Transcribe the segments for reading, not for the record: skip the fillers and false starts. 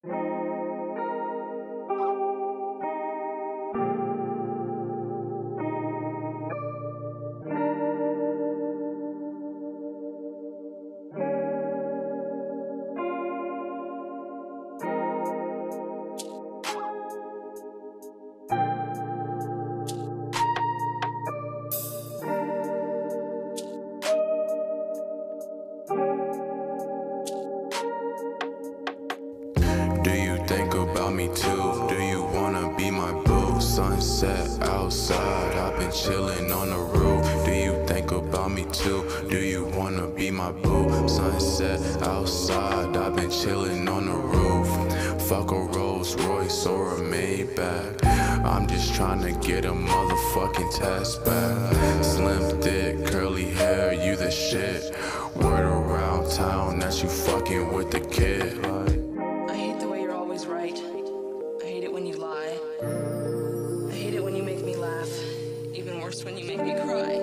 Do you think about me too? Do you wanna be my boo? Sunset outside, I've been chillin' on the roof. Do you think about me too? Do you wanna be my boo? Sunset outside, I've been chillin' on the roof. Fuck a Rolls Royce or a Maybach, I'm just tryna get a motherfucking test back. Slim thick, curly hair, you the shit. Word around town that you fucking with the kid. I hate the way you're always right. I hate it when you lie. I hate it when you make me laugh. Even worse when you make me cry.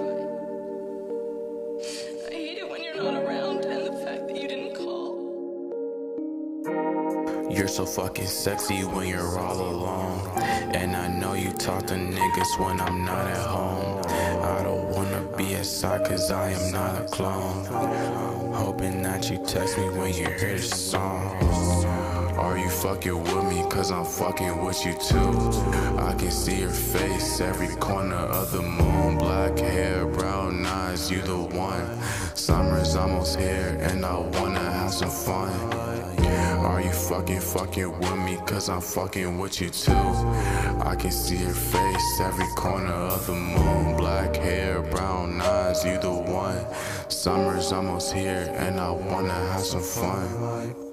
I hate it when you're not around and the fact that you didn't call. You're so fucking sexy when you're all alone. And I know you talk to niggas when I'm not at home. I don't wanna be inside cause I am not a clone. Hoping that you text me when you hear this song. Are you fucking with me? Cause I'm fucking with you too. I can see your face every corner of the moon. Black hair, brown eyes, you the one. Summer's almost here and I wanna have some fun. Are you fucking with me? Cause I'm fucking with you too. I can see your face every corner of the moon. Black hair, brown eyes, you the one. Summer's almost here and I wanna have some fun.